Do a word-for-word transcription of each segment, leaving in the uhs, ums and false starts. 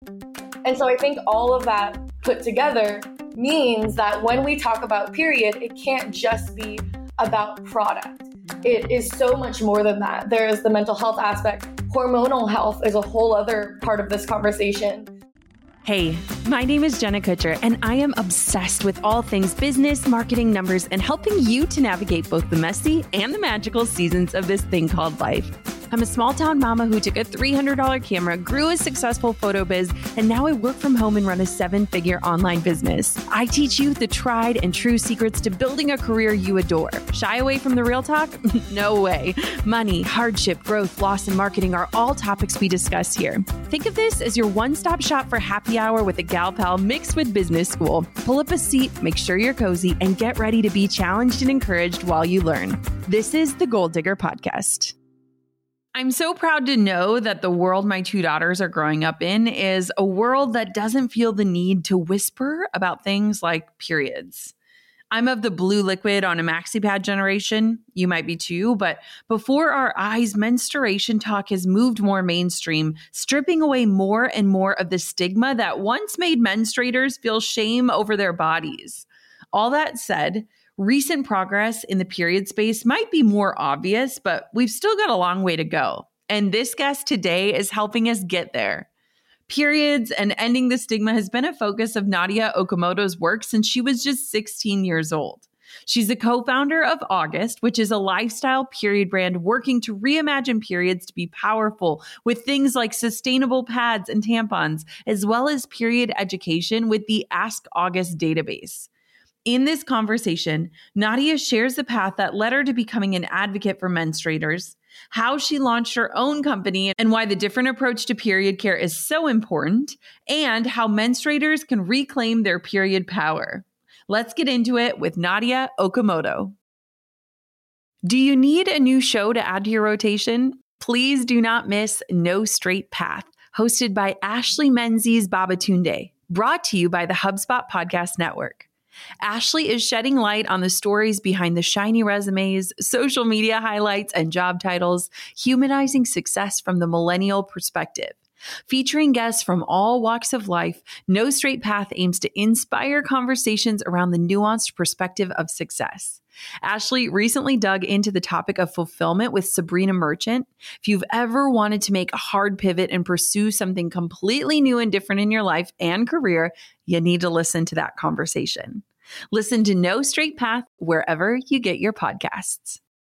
And so I think all of that put together means that when we talk about period, it can't just be about product. It is so much more than that. There is the mental health aspect. Hormonal health is a whole other part of this conversation. Hey, my name is Jenna Kutcher, and I am obsessed with all things business, marketing, numbers, and helping you to navigate both the messy and the magical seasons of this thing called life. I'm a small town mama who took a three hundred dollars camera, grew a successful photo biz, and now I work from home and run a seven-figure online business. I teach you the tried and true secrets to building a career you adore. Shy away from the real talk? No way. Money, hardship, growth, loss, and marketing are all topics we discuss here. Think of this as your one-stop shop for happy hour with a gal pal mixed with business school. Pull up a seat, make sure you're cozy, and get ready to be challenged and encouraged while you learn. This is the Goal Digger Podcast. I'm so proud to know that the world my two daughters are growing up in is a world that doesn't feel the need to whisper about things like periods. I'm of the blue liquid on a maxi pad generation. You might be too, but before our eyes, menstruation talk has moved more mainstream, stripping away more and more of the stigma that once made menstruators feel shame over their bodies. All that said, recent progress in the period space might be more obvious, but we've still got a long way to go. And this guest today is helping us get there. Periods and ending the stigma has been a focus of Nadia Okamoto's work since she was just sixteen years old. She's the co-founder of August, which is a lifestyle period brand working to reimagine periods to be powerful with things like sustainable pads and tampons, as well as period education with the Ask August database. In this conversation, Nadia shares the path that led her to becoming an advocate for menstruators, how she launched her own company and why the different approach to period care is so important, and how menstruators can reclaim their period power. Let's get into it with Nadia Okamoto. Do you need a new show to add to your rotation? Please do not miss No Straight Path, hosted by Ashley Menzies Babatunde, brought to you by the HubSpot Podcast Network. Ashley is shedding light on the stories behind the shiny resumes, social media highlights, and job titles, humanizing success from the millennial perspective. Featuring guests from all walks of life, No Straight Path aims to inspire conversations around the nuanced perspective of success. Ashley recently dug into the topic of fulfillment with Sabrina Merchant. If you've ever wanted to make a hard pivot and pursue something completely new and different in your life and career, you need to listen to that conversation. Listen to No Straight Path wherever you get your podcasts.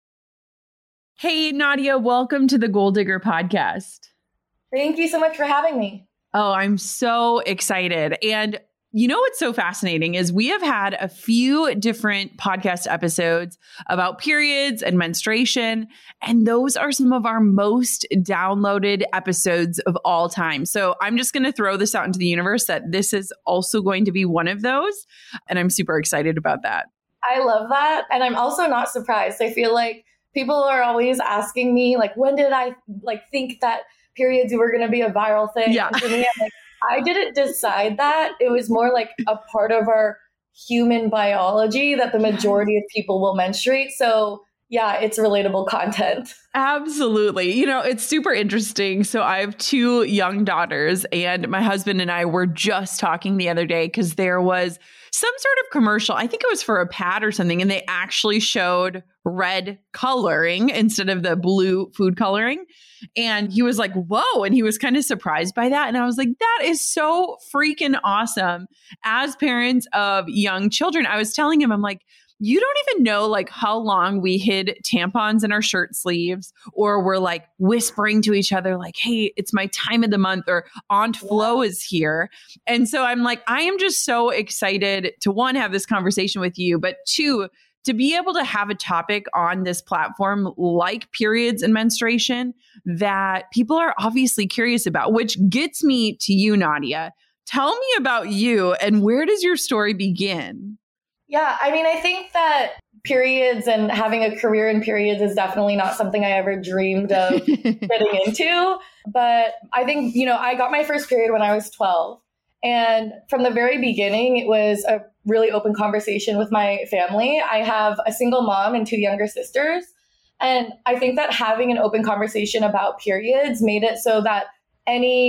Hey, Nadia, welcome to the Goal Digger Podcast. Thank you so much for having me. Oh, I'm so excited. And you know what's so fascinating is we have had a few different podcast episodes about periods and menstruation, and those are some of our most downloaded episodes of all time. So I'm just going to throw this out into the universe that this is also going to be one of those, and I'm super excited about that. I love that, and I'm also not surprised. I feel like people are always asking me, like, when did I like think that periods were going to be a viral thing? Yeah. And for me, I'm like, I didn't decide that. It was more like a part of our human biology that the majority of people will menstruate. So yeah, it's relatable content. Absolutely. You know, it's super interesting. So I have two young daughters, and my husband and I were just talking the other day because there was some sort of commercial. I think it was for a pad or something, and they actually showed red coloring instead of the blue food coloring. And he was like, whoa. And he was kind of surprised by that. And I was like, that is so freaking awesome. As parents of young children, I was telling him, I'm like, you don't even know like how long we hid tampons in our shirt sleeves, or we're like whispering to each other like, hey, it's my time of the month, or Aunt Flo is here. And so I'm like, I am just so excited to, one, have this conversation with you, but two, to be able to have a topic on this platform like periods and menstruation that people are obviously curious about, which gets me to you, Nadia. Tell me about you, and where does your story begin? Yeah, I mean, I think that periods and having a career in periods is definitely not something I ever dreamed of getting into. But I think, you know, I got my first period when I was twelve. And from the very beginning, it was a really open conversation with my family. I have a single mom and two younger sisters. And I think that having an open conversation about periods made it so that any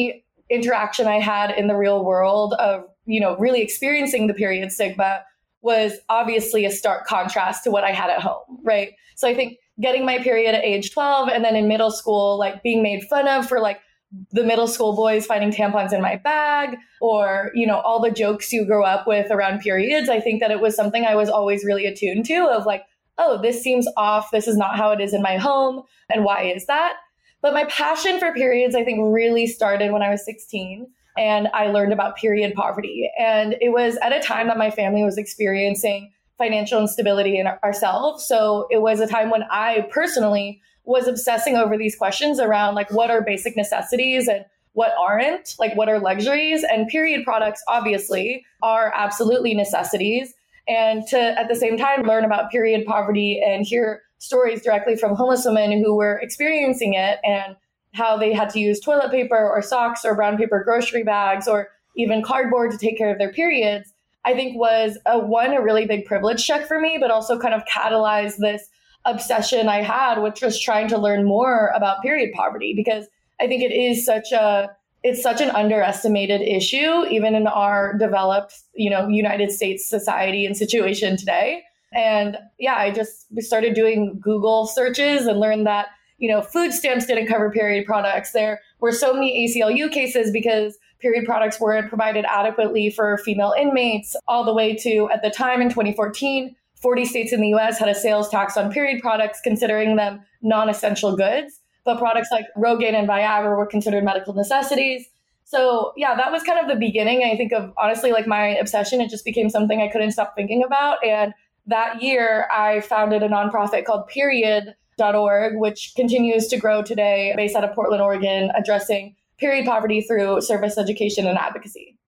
interaction I had in the real world of, you know, really experiencing the period stigma was obviously a stark contrast to what I had at home, right? So I think getting my period at age twelve and then in middle school, like being made fun of for like the middle school boys finding tampons in my bag, or, you know, all the jokes you grow up with around periods. I think that it was something I was always really attuned to of like, oh, this seems off. This is not how it is in my home. And why is that? But my passion for periods, I think, really started when I was sixteen and I learned about period poverty. And it was at a time that my family was experiencing financial instability in ourselves. So it was a time when I personally was obsessing over these questions around like what are basic necessities and what aren't, like what are luxuries, and period products obviously are absolutely necessities. And to at the same time learn about period poverty and hear stories directly from homeless women who were experiencing it and how they had to use toilet paper or socks or brown paper grocery bags or even cardboard to take care of their periods, I think was a one, a really big privilege check for me, but also kind of catalyzed this obsession I had with just trying to learn more about period poverty, because I think it is such a, it's such an underestimated issue, even in our developed, you know, United States society and situation today. And yeah, I just started doing Google searches and learned that, you know, food stamps didn't cover period products. There were so many A C L U cases because period products weren't provided adequately for female inmates, all the way to, at the time in twenty fourteen, forty states in the U S had a sales tax on period products, considering them non-essential goods. But products like Rogaine and Viagra were considered medical necessities. So yeah, that was kind of the beginning, I think, of honestly like my obsession. It just became something I couldn't stop thinking about. And that year, I founded a nonprofit called period dot org, which continues to grow today, based out of Portland, Oregon, addressing period poverty through service education and advocacy.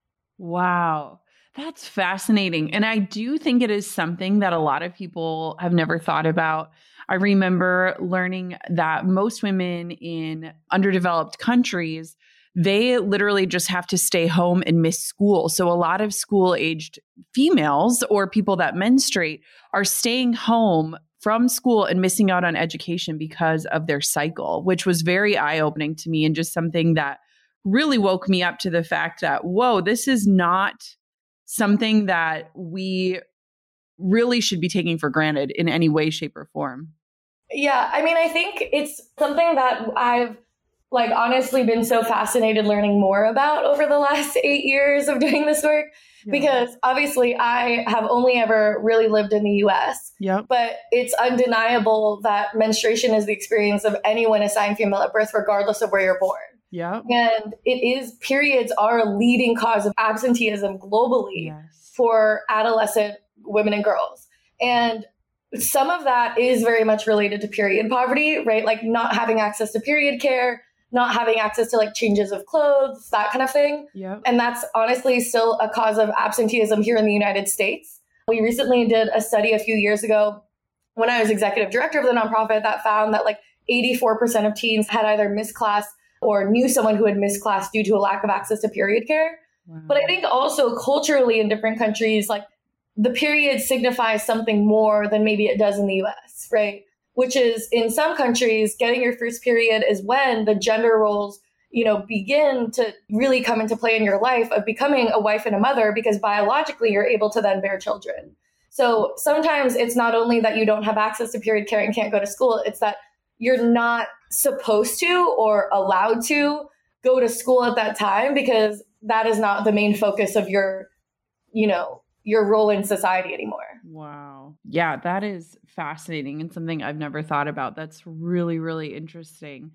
Wow. That's fascinating. And I do think it is something that a lot of people have never thought about. I remember learning that most women in underdeveloped countries, they literally just have to stay home and miss school. So a lot of school-aged females or people that menstruate are staying home from school and missing out on education because of their cycle, which was very eye-opening to me and just something that really woke me up to the fact that, whoa, this is not something that we really should be taking for granted in any way, shape, or form. Yeah, I mean, I think it's something that I've like honestly been so fascinated learning more about over the last eight years of doing this work, yeah. Because obviously I have only ever really lived in the U S, yep. But it's undeniable that menstruation is the experience of anyone assigned female at birth, regardless of where you're born. Yeah. And it is, periods are a leading cause of absenteeism globally yes. for adolescent women and girls. And some of that is very much related to period poverty, right? Like not having access to period care, not having access to like changes of clothes, that kind of thing. Yep. And that's honestly still a cause of absenteeism here in the United States. We recently did a study a few years ago when I was executive director of the nonprofit that found that like eighty-four percent of teens had either missed class or knew someone who had missed class due to a lack of access to period care. Wow. But I think also culturally in different countries, like the period signifies something more than maybe it does in the U S, right? Which is in some countries, getting your first period is when the gender roles, you know, begin to really come into play in your life of becoming a wife and a mother, because biologically you're able to then bear children. So sometimes it's not only that you don't have access to period care and can't go to school, it's that you're not supposed to or allowed to go to school at that time because that is not the main focus of your, you know, your role in society anymore. Wow. Yeah, that is fascinating and something I've never thought about. That's really, really interesting.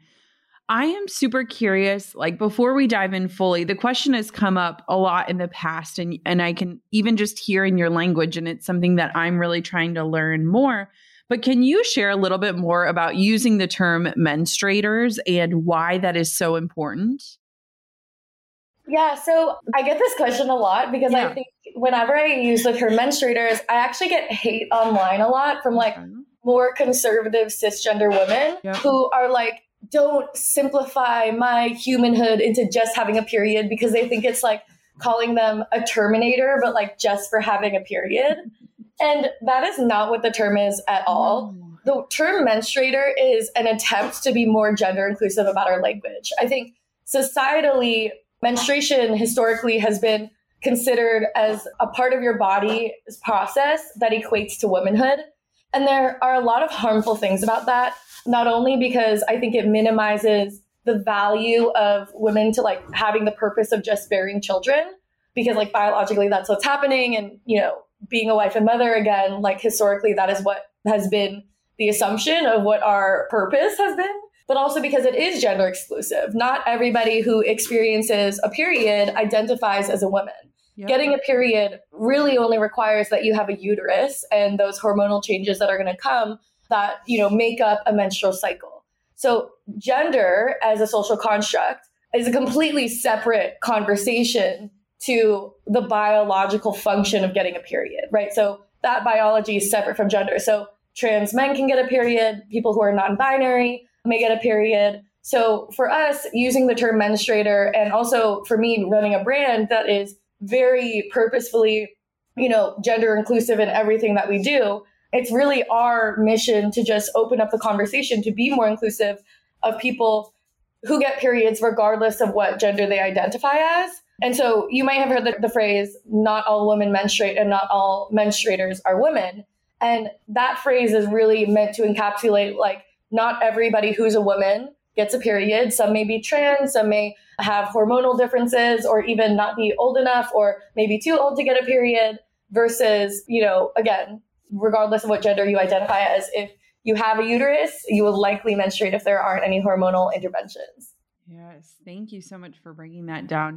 I am super curious, like before we dive in fully, the question has come up a lot in the past and, and I can even just hear in your language, and it's something that I'm really trying to learn more. But can you share a little bit more about using the term menstruators and why that is so important? Yeah, so I get this question a lot because yeah. I think whenever I use the term menstruators, I actually get hate online a lot from like okay. more conservative cisgender women yep. who are like, don't simplify my humanhood into just having a period, because they think it's like calling them a terminator, but like just for having a period. And that is not what the term is at all. The term menstruator is an attempt to be more gender inclusive about our language. I think societally, menstruation historically has been considered as a part of your body's process that equates to womanhood. And there are a lot of harmful things about that, not only because I think it minimizes the value of women to like having the purpose of just bearing children, because like biologically that's what's happening. And, you know, being a wife and mother, again, like historically, that is what has been the assumption of what our purpose has been, but also because it is gender exclusive. Not everybody who experiences a period identifies as a woman. Yep. Getting a period really only requires that you have a uterus and those hormonal changes that are going to come that, you know, make up a menstrual cycle. So gender as a social construct is a completely separate conversation to the biological function of getting a period, right? So that biology is separate from gender. So trans men can get a period. People who are non-binary may get a period. So for us, using the term menstruator, and also for me running a brand that is very purposefully, you know, gender inclusive in everything that we do, it's really our mission to just open up the conversation to be more inclusive of people who get periods regardless of what gender they identify as. And so you might have heard the, the phrase, not all women menstruate and not all menstruators are women. And that phrase is really meant to encapsulate, like, not everybody who's a woman gets a period. Some may be trans, some may have hormonal differences, or even not be old enough, or maybe too old to get a period, versus, you know, again, regardless of what gender you identify as, if you have a uterus, you will likely menstruate if there aren't any hormonal interventions. Yes. Thank you so much for breaking that down.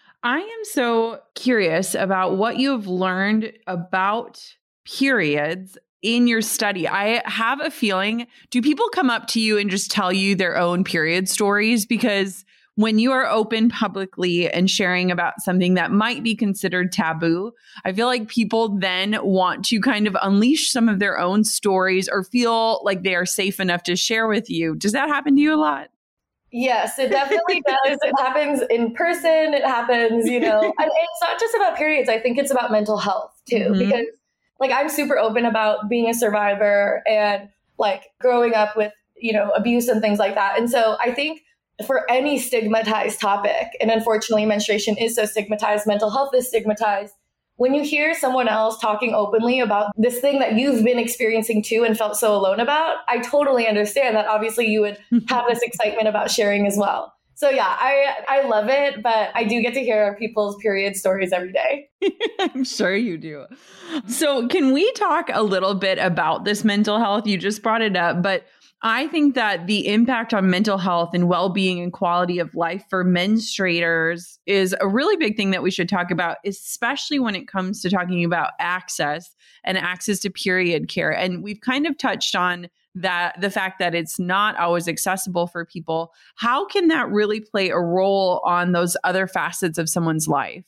I am so curious about what you've learned about periods in your study. I have a feeling, do people come up to you and just tell you their own period stories? Because when you are open publicly and sharing about something that might be considered taboo, I feel like people then want to kind of unleash some of their own stories or feel like they are safe enough to share with you. Does that happen to you a lot? Yes, it definitely does. It happens in person. It happens, you know, and it's not just about periods. I think it's about mental health too, mm-hmm. because like I'm super open about being a survivor and like growing up with, you know, abuse and things like that. And so I think for any stigmatized topic, and unfortunately menstruation is so stigmatized, mental health is stigmatized, when you hear someone else talking openly about this thing that you've been experiencing too and felt so alone about, I totally understand that obviously you would have this excitement about sharing as well. So yeah, I I love it, but I do get to hear people's period stories every day. I'm sure you do. So can we talk a little bit about this mental health? You just brought it up, but I think that the impact on mental health and well-being and quality of life for menstruators is a really big thing that we should talk about, especially when it comes to talking about access and access to period care. And we've kind of touched on that, the fact that it's not always accessible for people. How can that really play a role on those other facets of someone's life?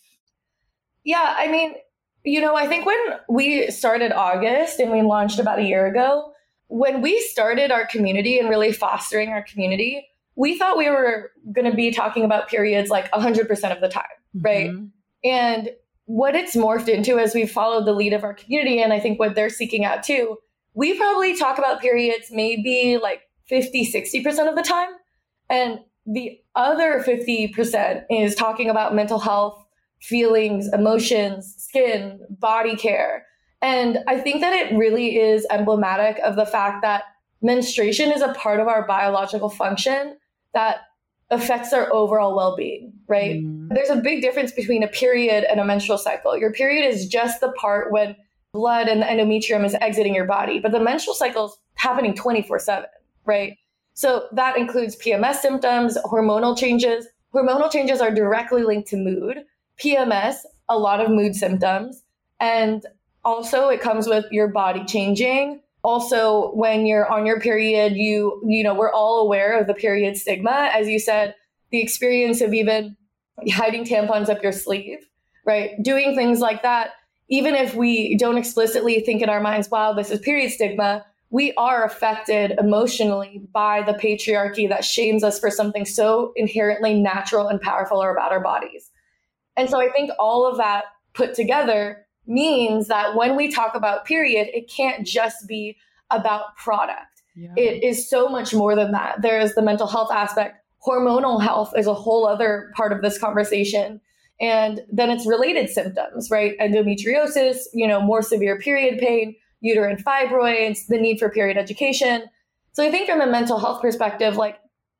Yeah, I mean, you know, I think when we started August and we launched about a year ago, when we started our community and really fostering our community, we thought we were going to be talking about periods like one hundred percent of the time, right? Mm-hmm. And what it's morphed into as we've followed the lead of our community, and I think what they're seeking out too, we probably talk about periods maybe like fifty, sixty percent of the time. And the other fifty percent is talking about mental health, feelings, emotions, skin, body care. And I think that it really is emblematic of the fact that menstruation is a part of our biological function that affects our overall well-being, right? Mm. There's a big difference between a period and a menstrual cycle. Your period is just the part when blood and the endometrium is exiting your body, but the menstrual cycle is happening twenty-four seven, right? So that includes P M S symptoms, hormonal changes. Hormonal changes are directly linked to mood. P M S, a lot of mood symptoms. And also, it comes with your body changing. Also, when you're on your period, you, you know, we're all aware of the period stigma. As you said, the experience of even hiding tampons up your sleeve, right? Doing things like that. Even if we don't explicitly think in our minds, wow, this is period stigma, we are affected emotionally by the patriarchy that shames us for something so inherently natural and powerful about our bodies. And so I think all of that put together means that when we talk about period, it can't just be about product. Yeah. It is so much more than that. There is the mental health aspect, hormonal health is a whole other part of this conversation. And then it's related symptoms, right? Endometriosis, you know, more severe period pain, uterine fibroids, the need for period education. So I think from a mental health perspective, like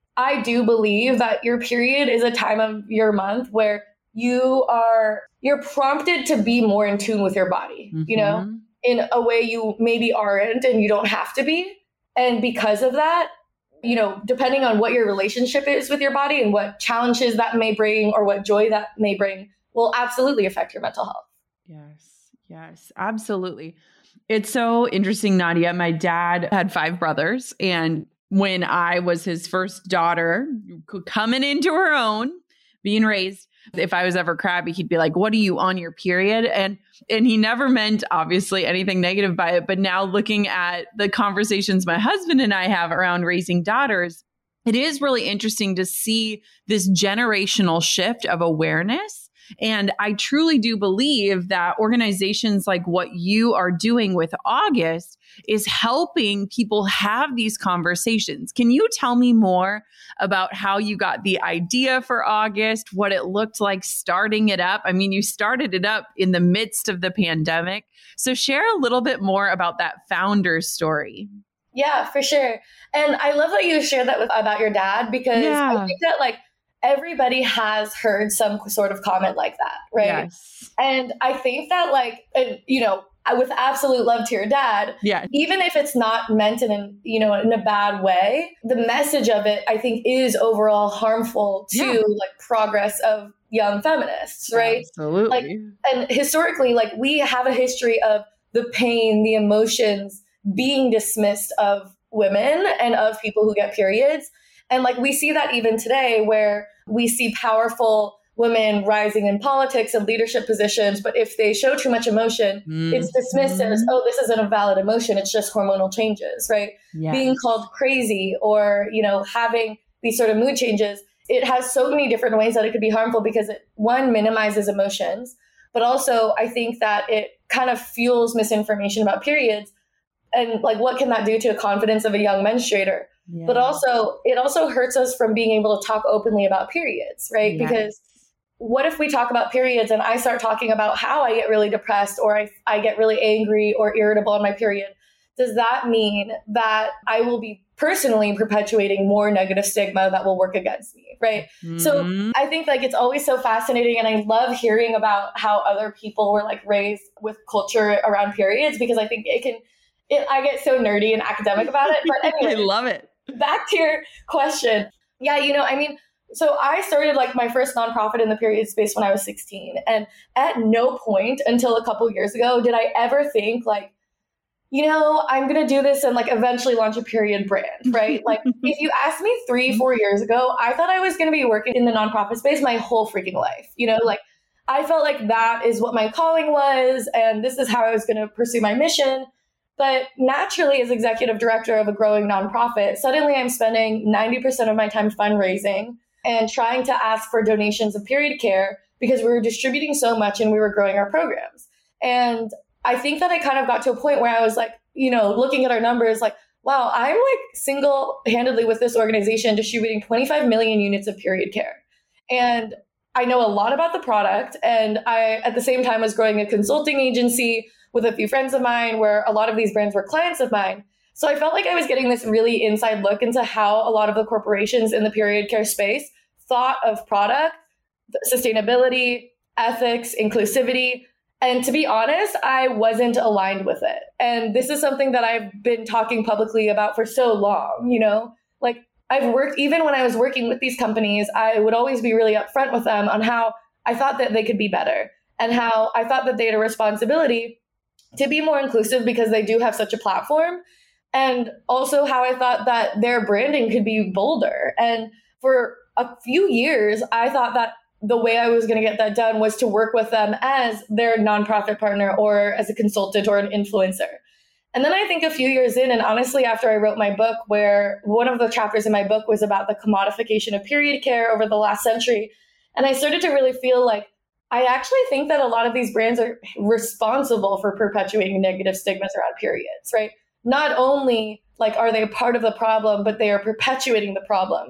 I do believe that your period is a time of your month where you are, you're prompted to be more in tune with your body, mm-hmm. you know, in a way you maybe aren't and you don't have to be. And because of that, you know, depending on what your relationship is with your body and what challenges that may bring or what joy that may bring will absolutely affect your mental health. Yes, yes, absolutely. It's so interesting, Nadia. My dad had five brothers, and when I was his first daughter, coming into her own, being raised, if I was ever crabby, he'd be like, "What are you on your period?" And and he never meant obviously anything negative by it. But now looking at the conversations my husband and I have around raising daughters, it is really interesting to see this generational shift of awareness. And I truly do believe that organizations like what you are doing with August is helping people have these conversations. Can you tell me more about how you got the idea for August, what it looked like starting it up? I mean, you started it up in the midst of the pandemic. So share a little bit more about that founder's story. Yeah, for sure. And I love that you shared that with, about your dad, because yeah. I think that like everybody has heard some sort of comment like that, right? Yes. And I think that like, and, you know, with absolute love to your dad, yeah. even if it's not meant in, an, you know, in a bad way, the message of it, I think, is overall harmful to yeah. like progress of young feminists, right? Absolutely. Like, and historically, like we have a history of the pain, the emotions being dismissed of women and of people who get periods. And like we see that even today, where we see powerful women rising in politics and leadership positions, but if they show too much emotion, mm-hmm. it's dismissed as, oh, this isn't a valid emotion. It's just hormonal changes, right? Yes. Being called crazy or, you know, having these sort of mood changes. It has so many different ways that it could be harmful because it, one, minimizes emotions, but also I think that it kind of fuels misinformation about periods. And like, what can that do to a confidence of a young menstruator? Yeah. But also, it also hurts us from being able to talk openly about periods, right? Yes. Because what if we talk about periods and I start talking about how I get really depressed or I, I get really angry or irritable on my period? Does that mean that I will be personally perpetuating more negative stigma that will work against me, right? Mm-hmm. So I think like it's always so fascinating, and I love hearing about how other people were like raised with culture around periods, because I think it can, it, I get so nerdy and academic about it. But anyway, I love it. Back to your question. Yeah, you know, I mean, so I started like my first nonprofit in the period space when I was sixteen. And at no point until a couple years ago did I ever think like, you know, I'm going to do this and like eventually launch a period brand, right? Like if you asked me three, four years ago, I thought I was going to be working in the nonprofit space my whole freaking life. You know, like I felt like that is what my calling was. And this is how I was going to pursue my mission. But naturally, as executive director of a growing nonprofit, suddenly I'm spending ninety percent of my time fundraising and trying to ask for donations of period care because we were distributing so much and we were growing our programs. And I think that I kind of got to a point where I was like, you know, looking at our numbers like, wow, I'm like single-handedly with this organization distributing twenty-five million units of period care. And I know a lot about the product. And I, at the same time, was growing a consulting agency with a few friends of mine where a lot of these brands were clients of mine. So I felt like I was getting this really inside look into how a lot of the corporations in the period care space thought of product, sustainability, ethics, inclusivity. And to be honest, I wasn't aligned with it. And this is something that I've been talking publicly about for so long, you know, like I've worked, even when I was working with these companies, I would always be really upfront with them on how I thought that they could be better and how I thought that they had a responsibility to be more inclusive because they do have such a platform. And also how I thought that their branding could be bolder. And for a few years, I thought that the way I was going to get that done was to work with them as their nonprofit partner or as a consultant or an influencer. And then I think a few years in, and honestly, after I wrote my book, where one of the chapters in my book was about the commodification of period care over the last century, and I started to really feel like, I actually think that a lot of these brands are responsible for perpetuating negative stigmas around periods, right? Not only like are they part of the problem, but they are perpetuating the problem.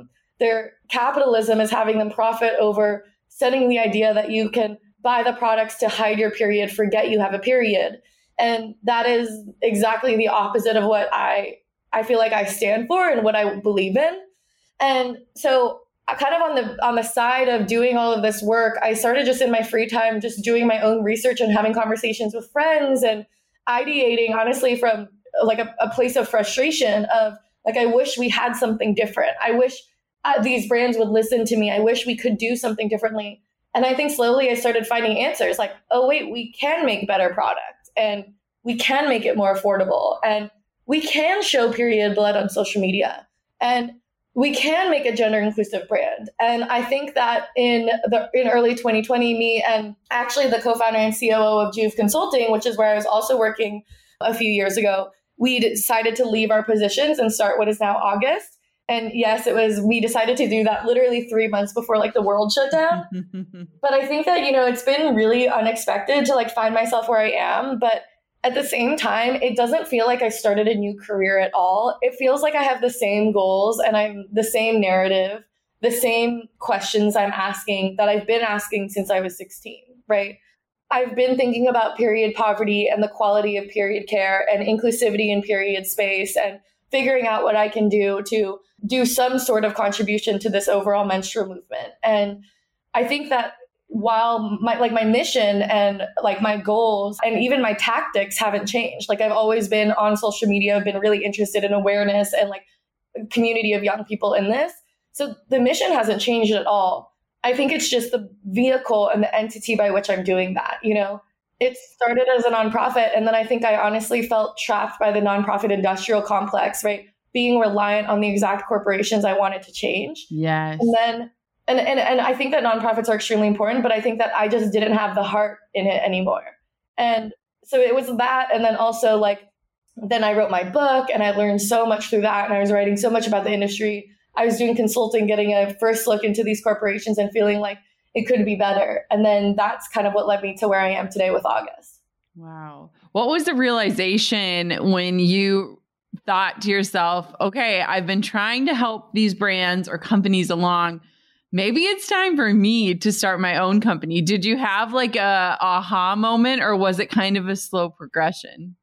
their capitalism is having them profit over setting the idea that you can buy the products to hide your period, forget you have a period. And that is exactly the opposite of what I, I feel like I stand for and what I believe in. And so kind of on the on the side of doing all of this work, I started just in my free time, just doing my own research and having conversations with friends and ideating, honestly, from like a, a place of frustration of like, I wish we had something different. I wish uh, these brands would listen to me. I wish we could do something differently. And I think slowly I started finding answers like, oh, wait, we can make better products and we can make it more affordable and we can show period blood on social media and we can make a gender inclusive brand. And I think that in the in early twenty twenty, me and actually the co-founder and C O O of Juve Consulting, which is where I was also working a few years ago, we decided to leave our positions and start what is now August. And yes, it was, we decided to do that literally three months before like the world shut down. But I think that, you know, it's been really unexpected to like find myself where I am. But at the same time, it doesn't feel like I started a new career at all. It feels like I have the same goals and I'm the same narrative, the same questions I'm asking that I've been asking since I was sixteen, right? I've been thinking about period poverty and the quality of period care and inclusivity in period space and figuring out what I can do to do some sort of contribution to this overall menstrual movement. And I think that while my like my mission and like my goals and even my tactics haven't changed, like I've always been on social media, I've been really interested in awareness and like a community of young people in this. So the mission hasn't changed at all. I think it's just the vehicle and the entity by which I'm doing that. You know, it started as a nonprofit. And then I think I honestly felt trapped by the nonprofit industrial complex, right? Being reliant on the exact corporations I wanted to change. Yes. And then And, and and I think that nonprofits are extremely important, but I think that I just didn't have the heart in it anymore. And so it was that. And then also like, then I wrote my book and I learned so much through that. And I was writing so much about the industry. I was doing consulting, getting a first look into these corporations and feeling like it could be better. And then that's kind of what led me to where I am today with August. Wow. What was the realization when you thought to yourself, okay, I've been trying to help these brands or companies along. Maybe it's time for me to start my own company. Did you have like a aha moment or was it kind of a slow progression?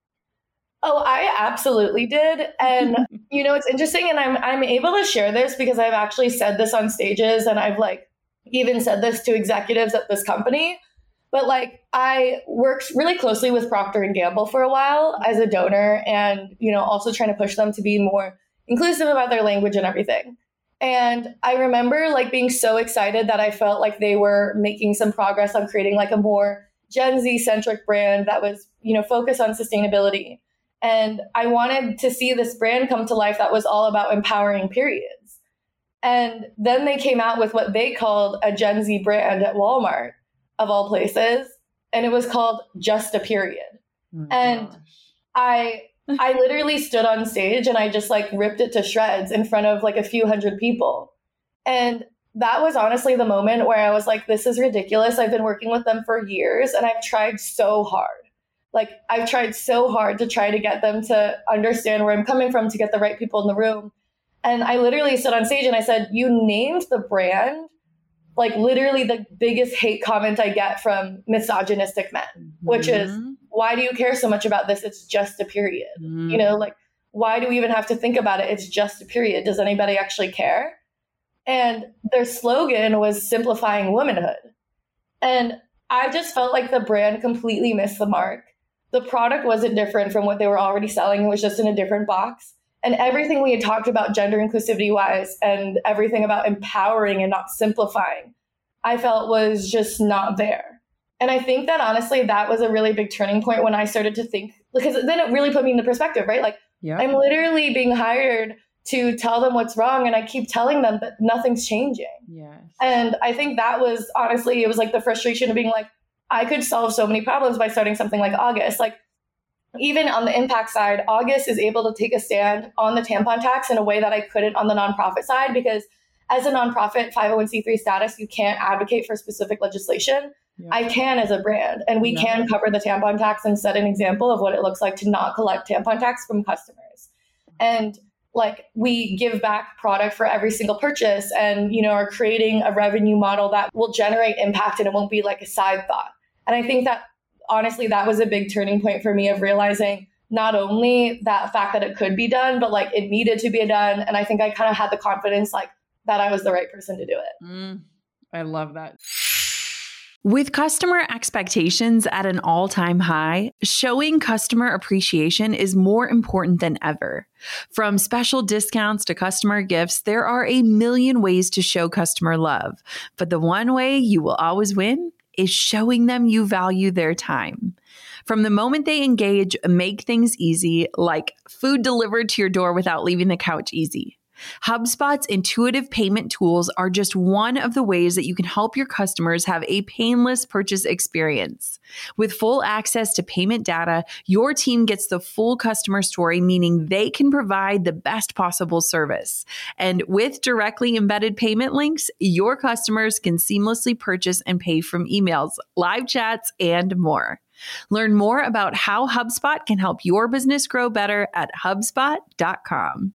Oh, I absolutely did. And, you know, it's interesting. And I'm, I'm able to share this because I've actually said this on stages and I've like even said this to executives at this company. But like I worked really closely with Procter and Gamble for a while as a donor and, you know, also trying to push them to be more inclusive about their language and everything. And I remember like being so excited that I felt like they were making some progress on creating like a more Gen Z centric brand that was, you know, focused on sustainability. And I wanted to see this brand come to life that was all about empowering periods. And then they came out with what they called a Gen Z brand at Walmart, of all places. And it was called Just a Period. Oh, and gosh. I... I literally stood on stage and I just like ripped it to shreds in front of like a few hundred people. And that was honestly the moment where I was like, this is ridiculous. I've been working with them for years and I've tried so hard. Like I've tried so hard to try to get them to understand where I'm coming from, to get the right people in the room. And I literally stood on stage and I said, you named the brand like literally the biggest hate comment I get from misogynistic men, mm-hmm. which is, why do you care so much about this? It's just a period. Mm. You know, like, why do we even have to think about it? It's just a period. Does anybody actually care? And their slogan was simplifying womanhood. And I just felt like the brand completely missed the mark. The product wasn't different from what they were already selling. It was just in a different box. And everything we had talked about gender inclusivity wise and everything about empowering and not simplifying, I felt was just not there. And I think that honestly, that was a really big turning point when I started to think, because then it really put me into perspective, right? Like yeah. I'm literally being hired to tell them what's wrong. And I keep telling them that nothing's changing. Yes. And I think that was honestly, it was like the frustration of being like, I could solve so many problems by starting something like August. Like even on the impact side, August is able to take a stand on the tampon tax in a way that I couldn't on the nonprofit side, because as a nonprofit five oh one c three status, you can't advocate for specific legislation. Yeah. I can as a brand, and we no. can cover the tampon tax and set an example of what it looks like to not collect tampon tax from customers. And like we give back product for every single purchase and, you know, are creating a revenue model that will generate impact and it won't be like a side thought. And I think that honestly, that was a big turning point for me of realizing not only that fact that it could be done, but like it needed to be done. And I think I kind of had the confidence like that I was the right person to do it. Mm, I love that. With customer expectations at an all-time high, showing customer appreciation is more important than ever. From special discounts to customer gifts, there are a million ways to show customer love. But the one way you will always win is showing them you value their time. From the moment they engage, make things easy, like food delivered to your door without leaving the couch easy. HubSpot's intuitive payment tools are just one of the ways that you can help your customers have a painless purchase experience. With full access to payment data, your team gets the full customer story, meaning they can provide the best possible service. And with directly embedded payment links, your customers can seamlessly purchase and pay from emails, live chats, and more. Learn more about how HubSpot can help your business grow better at HubSpot dot com.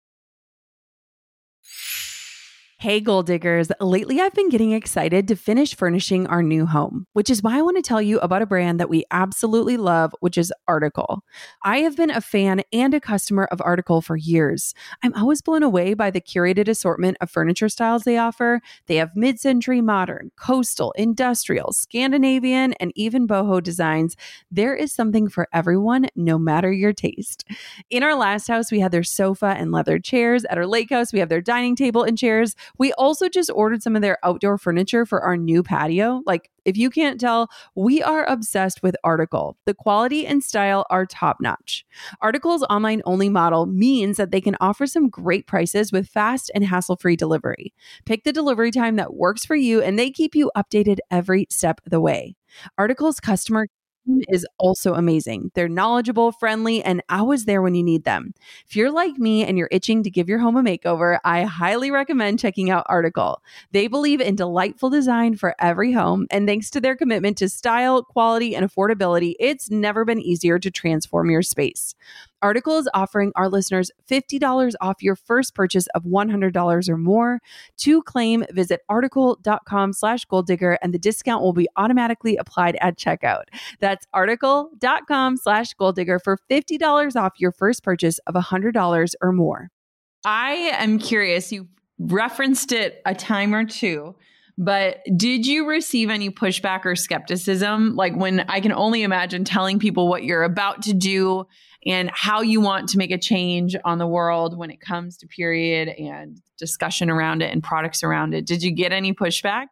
Hey, goal diggers. Lately, I've been getting excited to finish furnishing our new home, which is why I want to tell you about a brand that we absolutely love, which is Article. I have been a fan and a customer of Article for years. I'm always blown away by the curated assortment of furniture styles they offer. They have mid-century modern, coastal, industrial, Scandinavian, and even boho designs. There is something for everyone, no matter your taste. In our last house, we had their sofa and leather chairs. At our lake house, we have their dining table and chairs. We also just ordered some of their outdoor furniture for our new patio. Like, if you can't tell, we are obsessed with Article. The quality and style are top notch. Article's online only model means that they can offer some great prices with fast and hassle-free delivery. Pick the delivery time that works for you, and they keep you updated every step of the way. Article's customer is also amazing. They're knowledgeable, friendly, and always there when you need them. If you're like me and you're itching to give your home a makeover, I highly recommend checking out Article. They believe in delightful design for every home, and thanks to their commitment to style, quality, and affordability, it's never been easier to transform your space. Article is offering our listeners fifty dollars off your first purchase of one hundred dollars or more. To claim, visit article.com slash goal digger, and the discount will be automatically applied at checkout. That's article.com slash goal digger for fifty dollars off your first purchase of one hundred dollars or more. I am curious, you referenced it a time or two, but did you receive any pushback or skepticism? Like, when I can only imagine telling people what you're about to do and how you want to make a change on the world when it comes to period and discussion around it and products around it. Did you get any pushback?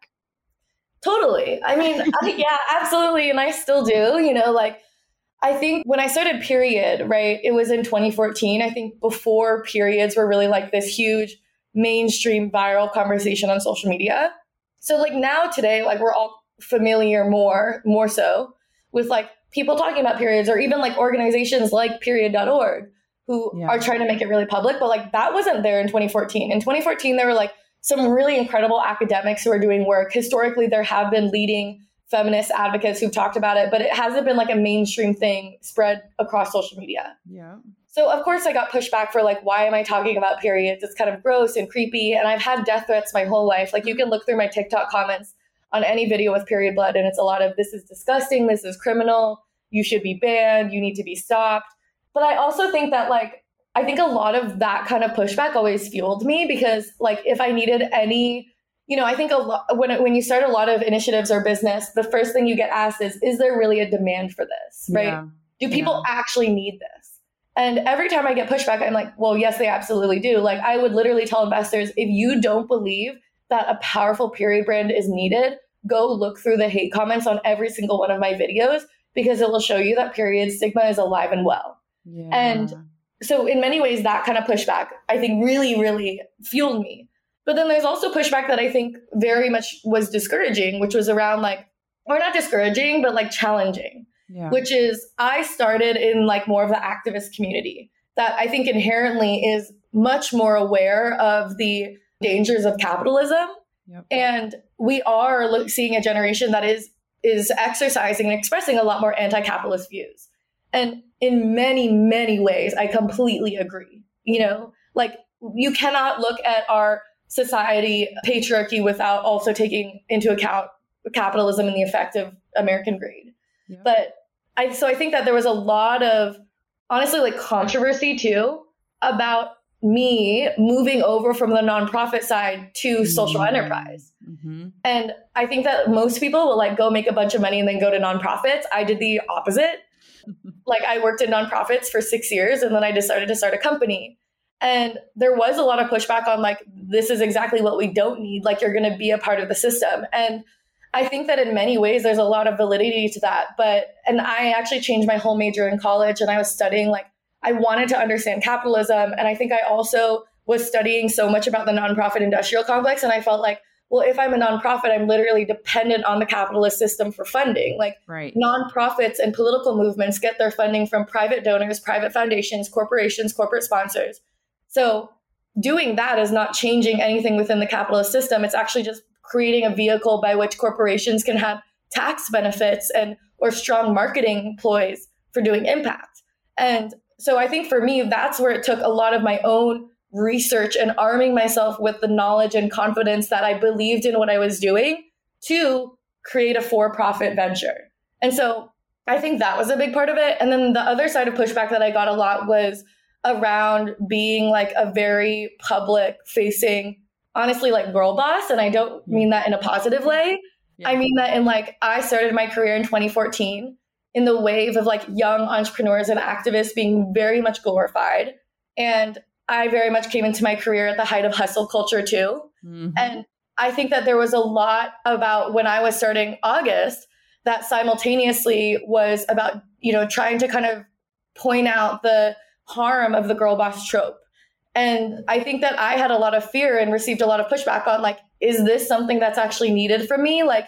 Totally. I mean, I, yeah, absolutely. And I still do, you know, like, I think when I started Period, right, it was in twenty fourteen. I think before periods were really like this huge mainstream viral conversation on social media. So like now today, like we're all familiar more, more so with like people talking about periods, or even like organizations like period dot org who yeah. are trying to make it really public. But like that wasn't there in twenty fourteen. In twenty fourteen, there were like some really incredible academics who are doing work. Historically, there have been leading feminist advocates who've talked about it, but it hasn't been like a mainstream thing spread across social media. Yeah. So of course I got pushed back for like, why am I talking about periods? It's kind of gross and creepy. And I've had death threats my whole life. Like you can look through my TikTok comments on any video with period blood, and it's a lot of, this is disgusting, this is criminal, you should be banned, you need to be stopped. But I also think that like, I think a lot of that kind of pushback always fueled me, because like if I needed any, you know, I think a lot when when you start a lot of initiatives or business, the first thing you get asked is, is there really a demand for this, right? Yeah. Do people yeah. actually need this? And every time I get pushback, I'm like, well, yes, they absolutely do. Like I would literally tell investors, if you don't believe that a powerful period brand is needed, go look through the hate comments on every single one of my videos, because it will show you that period stigma is alive and well. Yeah. And so in many ways, that kind of pushback, I think really, really fueled me. But then there's also pushback that I think very much was discouraging, which was around like, or not discouraging, but like challenging, yeah. which is I started in like more of the activist community that I think inherently is much more aware of the dangers of capitalism. Yep. And we are look, seeing a generation that is is exercising and expressing a lot more anti-capitalist views. And in many, many ways, I completely agree. You know, Like, you cannot look at our society patriarchy without also taking into account capitalism and the effect of American greed. Yeah. But I, so I think that there was a lot of, honestly, like controversy too about me moving over from the nonprofit side to mm-hmm. social enterprise. Mm-hmm. And I think that most people will like go make a bunch of money and then go to nonprofits. I did the opposite. Like, I worked in nonprofits for six years and then I decided to start a company. And there was a lot of pushback on like, this is exactly what we don't need. Like, you're going to be a part of the system. And I think that in many ways, there's a lot of validity to that. But, and I actually changed my whole major in college and I was studying, like, I wanted to understand capitalism. And I think I also was studying so much about the nonprofit industrial complex. And I felt like, well, if I'm a nonprofit, I'm literally dependent on the capitalist system for funding. Like right. Nonprofits and political movements get their funding from private donors, private foundations, corporations, corporate sponsors. So doing that is not changing anything within the capitalist system. It's actually just creating a vehicle by which corporations can have tax benefits and or strong marketing ploys for doing impact. And so I think for me, that's where it took a lot of my own research and arming myself with the knowledge and confidence that I believed in what I was doing to create a for-profit venture. And so I think that was a big part of it. And then the other side of pushback that I got a lot was around being like a very public facing, honestly, like girl boss. And I don't mean that in a positive way. Yeah. I mean that in like, I started my career in twenty fourteen in the wave of like young entrepreneurs and activists being very much glorified. And I very much came into my career at the height of hustle culture too. Mm-hmm. And I think that there was a lot about when I was starting August that simultaneously was about, you know, trying to kind of point out the harm of the girl boss trope. And I think that I had a lot of fear and received a lot of pushback on like, is this something that's actually needed from me? Like,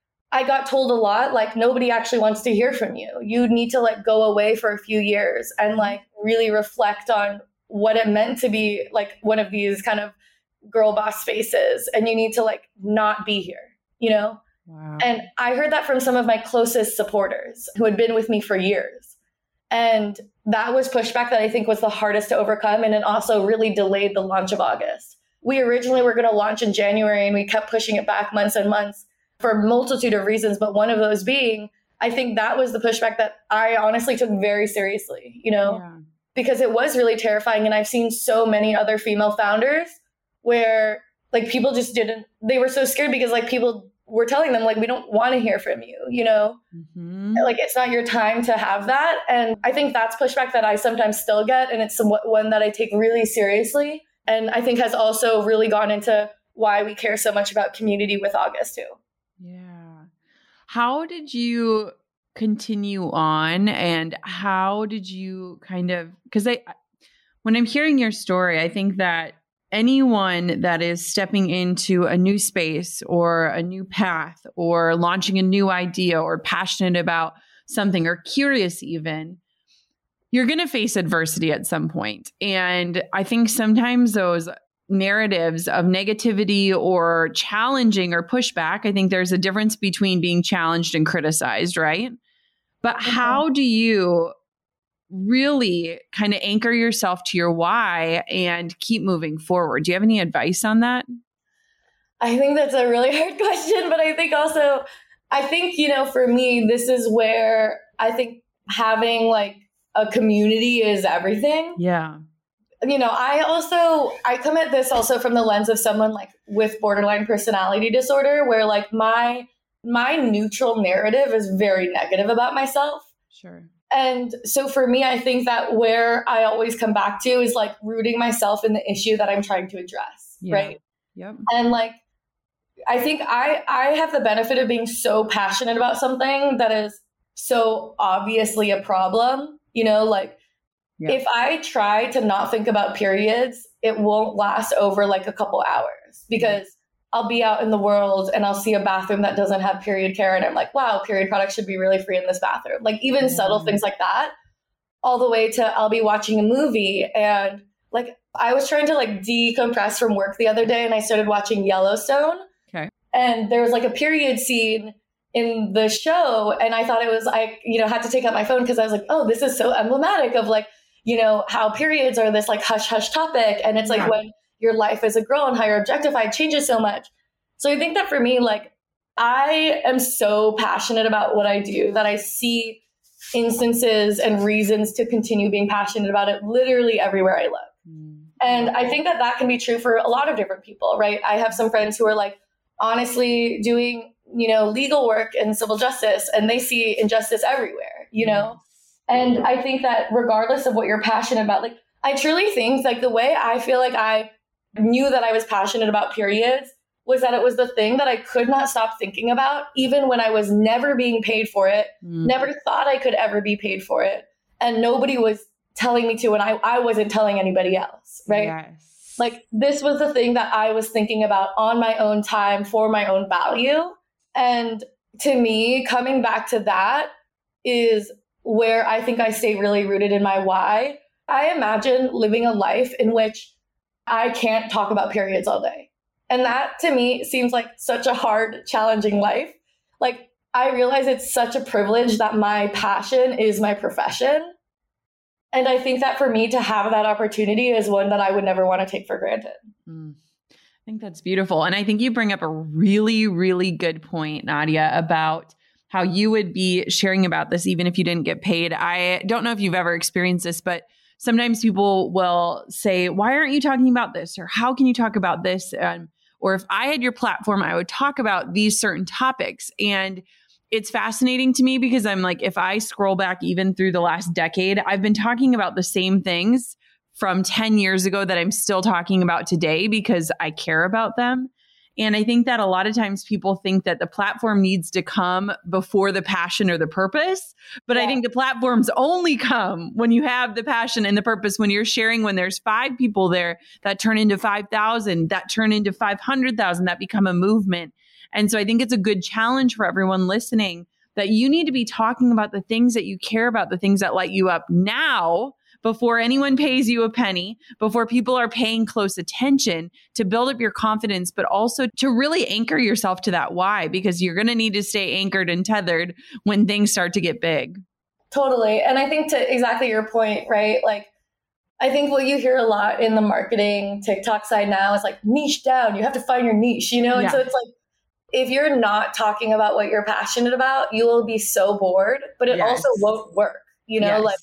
I got told a lot, like, nobody actually wants to hear from you. You need to like go away for a few years and like really reflect on what it meant to be like one of these kind of girl boss faces. And you need to like not be here, you know? Wow. And I heard that from some of my closest supporters who had been with me for years. And that was pushback that I think was the hardest to overcome. And it also really delayed the launch of August. We originally were going to launch in January and we kept pushing it back months and months for a multitude of reasons. But one of those being, I think that was the pushback that I honestly took very seriously, you know, yeah. because it was really terrifying. And I've seen so many other female founders where like people just didn't, they were so scared because like people were telling them like, we don't want to hear from you, you know, mm-hmm. like it's not your time to have that. And I think that's pushback that I sometimes still get. And it's somewhat one that I take really seriously. And I think has also really gone into why we care so much about community with August too. Yeah. How did you continue on and how did you kind of, because I, when I'm hearing your story, I think that anyone that is stepping into a new space or a new path or launching a new idea or passionate about something or curious even, you're going to face adversity at some point. And I think sometimes those narratives of negativity or challenging or pushback, I think there's a difference between being challenged and criticized, right? But mm-hmm. how do you really kind of anchor yourself to your why and keep moving forward? Do you have any advice on that? I think that's a really hard question, but I think also, I think, you know, for me, this is where I think having like a community is everything. Yeah. You know, I also, I come at this also from the lens of someone like with borderline personality disorder, where like my, my neutral narrative is very negative about myself. Sure. And so for me, I think that where I always come back to is like rooting myself in the issue that I'm trying to address. Yeah. Right. Yep. And like, I think I, I have the benefit of being so passionate about something that is so obviously a problem, you know, like, yeah. If I try to not think about periods, it won't last over like a couple hours because I'll be out in the world and I'll see a bathroom that doesn't have period care. And I'm like, wow, period products should be really free in this bathroom. Like even mm-hmm. subtle things like that, all the way to I'll be watching a movie. And like, I was trying to like decompress from work the other day and I started watching Yellowstone. Okay. And there was like a period scene in the show. And I thought it was, I, you know, had to take out my phone because I was like, oh, this is so emblematic of like, you know, how periods are this like hush hush topic. And it's like Yeah. when your life as a girl and how you're objectified changes so much. So I think that for me, like, I am so passionate about what I do that I see instances and reasons to continue being passionate about it literally everywhere I look. Mm. And I think that that can be true for a lot of different people, right? I have some friends who are like honestly doing, you know, legal work and civil justice, and they see injustice everywhere, you know? And I think that regardless of what you're passionate about, like, I truly think like the way I feel like I knew that I was passionate about periods was that it was the thing that I could not stop thinking about, even when I was never being paid for it, mm. never thought I could ever be paid for it. And nobody was telling me to, and I, I wasn't telling anybody else, right? Yes. Like, this was the thing that I was thinking about on my own time for my own value. And to me, coming back to that is where I think I stay really rooted in my why. I imagine living a life in which I can't talk about periods all day. And that to me seems like such a hard, challenging life. Like, I realize it's such a privilege that my passion is my profession. And I think that for me to have that opportunity is one that I would never want to take for granted. Mm. I think that's beautiful. And I think you bring up a really, really good point, Nadia, about how you would be sharing about this even if you didn't get paid. I don't know if you've ever experienced this, but sometimes people will say, why aren't you talking about this? Or how can you talk about this? Um, or if I had your platform, I would talk about these certain topics. And it's fascinating to me because I'm like, if I scroll back even through the last decade, I've been talking about the same things from ten years ago that I'm still talking about today because I care about them. And I think that a lot of times people think that the platform needs to come before the passion or the purpose. But yeah. I think the platforms only come when you have the passion and the purpose, when you're sharing, when there's five people there that turn into five thousand, that turn into five hundred thousand, that become a movement. And so I think it's a good challenge for everyone listening that you need to be talking about the things that you care about, the things that light you up now, before anyone pays you a penny, before people are paying close attention, to build up your confidence, but also to really anchor yourself to that why, because you're going to need to stay anchored and tethered when things start to get big. Totally. And I think to exactly your point, right? Like, I think what you hear a lot in the marketing TikTok side now is like niche down. You have to find your niche, you know? And yeah. so it's like, if you're not talking about what you're passionate about, you will be so bored, but it yes. also won't work, you know? Yes. Like,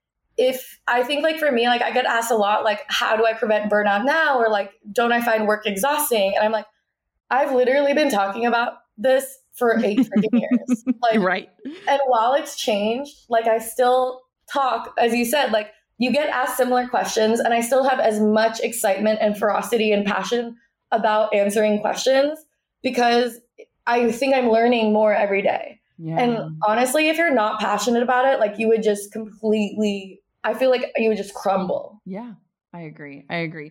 if I think like for me, like I get asked a lot, like, how do I prevent burnout now? Or like, don't I find work exhausting? And I'm like, I've literally been talking about this for eight freaking years. Like, right. And while it's changed, like I still talk, as you said, like you get asked similar questions and I still have as much excitement and ferocity and passion about answering questions because I think I'm learning more every day. Yeah. And honestly, if you're not passionate about it, like you would just completely, I feel like you would just crumble. Yeah, I agree. I agree.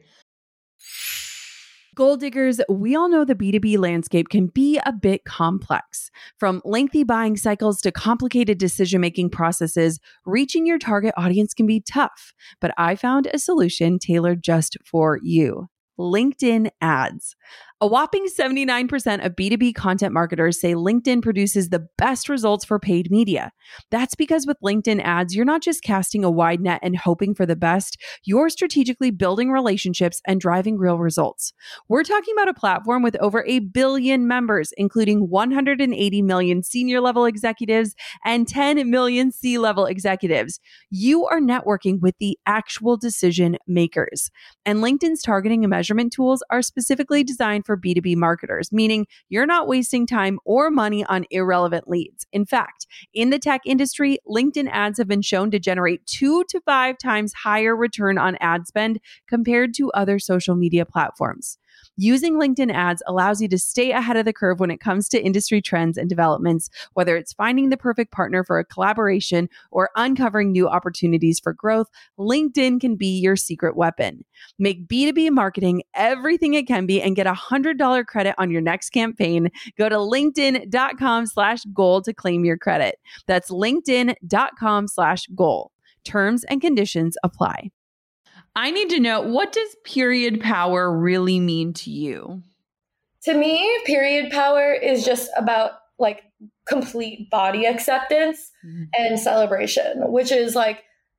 Goal diggers, we all know the B two B landscape can be a bit complex. From lengthy buying cycles to complicated decision-making processes, reaching your target audience can be tough. But I found a solution tailored just for you. LinkedIn ads. A whopping seventy-nine percent of B two B content marketers say LinkedIn produces the best results for paid media. That's because with LinkedIn ads, you're not just casting a wide net and hoping for the best, you're strategically building relationships and driving real results. We're talking about a platform with over a billion members, including one hundred eighty million senior level executives and ten million C-level executives. You are networking with the actual decision makers. And LinkedIn's targeting and measurement tools are specifically designed for for B two B marketers, meaning you're not wasting time or money on irrelevant leads. In fact, in the tech industry, LinkedIn ads have been shown to generate two to five times higher return on ad spend compared to other social media platforms. Using LinkedIn ads allows you to stay ahead of the curve when it comes to industry trends and developments, whether it's finding the perfect partner for a collaboration or uncovering new opportunities for growth. LinkedIn can be your secret weapon. Make B two B marketing everything it can be and get a one hundred dollars credit on your next campaign. Go to linkedin.com slash goal to claim your credit. That's linkedin.com slash goal. Terms and conditions apply. I need to know, what does period power really mean to you? To me, period power is just about like complete body acceptance mm-hmm. and celebration, which is like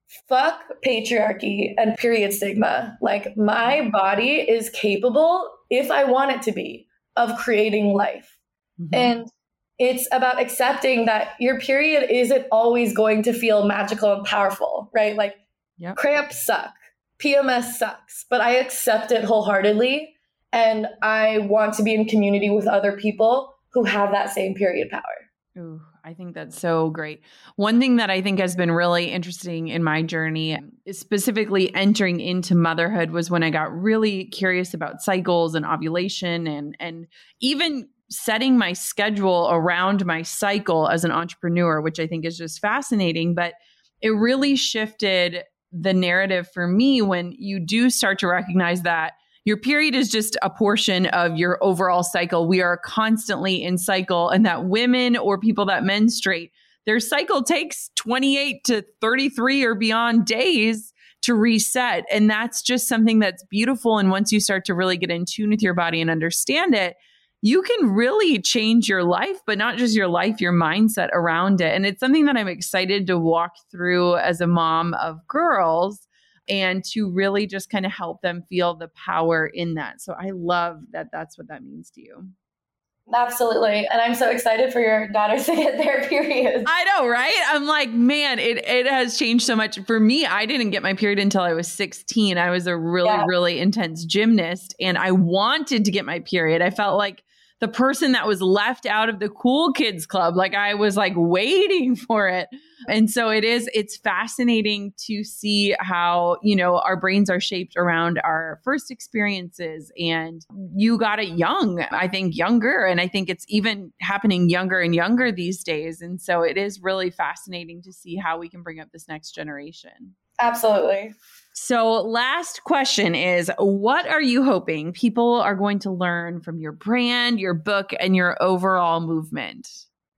fuck patriarchy and period stigma. Like, my body is capable, if I want it to be, of creating life. Mm-hmm. And it's about accepting that your period isn't always going to feel magical and powerful, right? Like, yep. Cramps suck, P M S sucks, but I accept it wholeheartedly. And I want to be in community with other people who have that same period power. Ooh, I think that's so great. One thing that I think has been really interesting in my journey, specifically entering into motherhood, was when I got really curious about cycles and ovulation and, and even setting my schedule around my cycle as an entrepreneur, which I think is just fascinating. But it really shifted the narrative for me when you do start to recognize that your period is just a portion of your overall cycle. We are constantly in cycle, and that women or people that menstruate, their cycle takes twenty-eight to thirty-three or beyond days to reset. And that's just something that's beautiful. And once you start to really get in tune with your body and understand it, you can really change your life, but not just your life, your mindset around it. And it's something that I'm excited to walk through as a mom of girls, and to really just kind of help them feel the power in that. So I love that that's what that means to you. Absolutely. And I'm so excited for your daughters to get their periods. I know, right? I'm like, man, it, it has changed so much. For me, I didn't get my period until I was sixteen. I was a really, yeah. really intense gymnast, and I wanted to get my period. I felt like the person that was left out of the cool kids club. Like, I was like waiting for it. And so it is, it's fascinating to see how, you know, our brains are shaped around our first experiences. And you got it young, I think younger. And I think it's even happening younger and younger these days. And so it is really fascinating to see how we can bring up this next generation. Absolutely. So last question is, what are you hoping people are going to learn from your brand, your book, and your overall movement?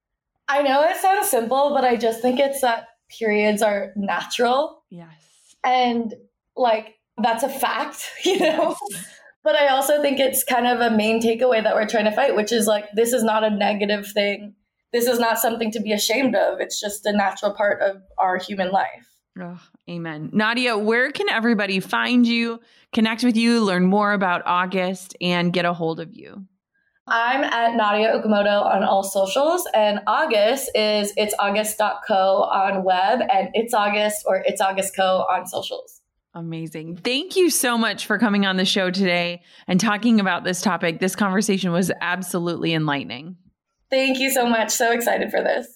I know it sounds simple, but I just think it's that periods are natural. Yes. And like, that's a fact, you know? Yes. But I also think it's kind of a main takeaway that we're trying to fight, which is like, this is not a negative thing. This is not something to be ashamed of. It's just a natural part of our human life. Oh, amen. Nadia, where can everybody find you, connect with you, learn more about August, and get a hold of you? I'm at Nadia Okamoto on all socials, and August is it's august dot co on web, and It's August or It's August Co on socials. Amazing. Thank you so much for coming on the show today and talking about this topic. This conversation was absolutely enlightening. Thank you so much. So excited for this.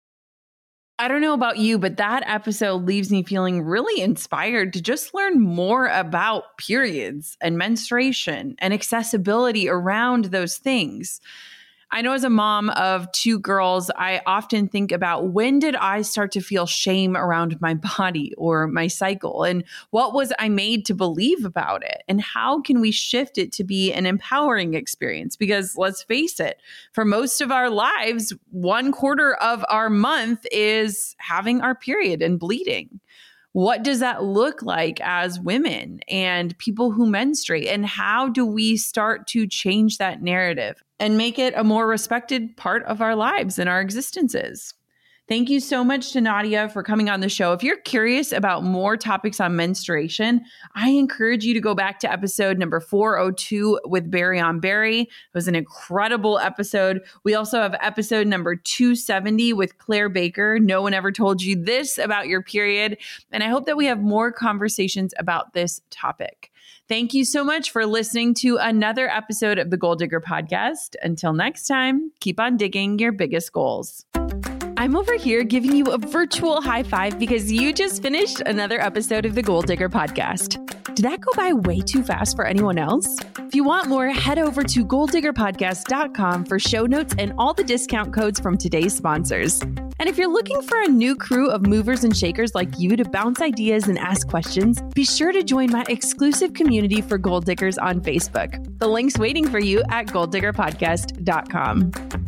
I don't know about you, but that episode leaves me feeling really inspired to just learn more about periods and menstruation and accessibility around those things. I know as a mom of two girls, I often think about, when did I start to feel shame around my body or my cycle? And what was I made to believe about it? And how can we shift it to be an empowering experience? Because let's face it, for most of our lives, one quarter of our month is having our period and bleeding. What does that look like as women and people who menstruate? And how do we start to change that narrative and make it a more respected part of our lives and our existences? Thank you so much to Nadia for coming on the show. If you're curious about more topics on menstruation, I encourage you to go back to episode number four oh two with Barry on Barry. It was an incredible episode. We also have episode number two seventy with Claire Baker. No one ever told you this about your period. And I hope that we have more conversations about this topic. Thank you so much for listening to another episode of the Goal Digger Podcast. Until next time, keep on digging your biggest goals. I'm over here giving you a virtual high five because you just finished another episode of the Goal Digger Podcast. Did that go by way too fast for anyone else? If you want more, head over to goal digger podcast dot com for show notes and all the discount codes from today's sponsors. And if you're looking for a new crew of movers and shakers like you to bounce ideas and ask questions, be sure to join my exclusive community for Goal Diggers on Facebook. The link's waiting for you at goal digger podcast dot com.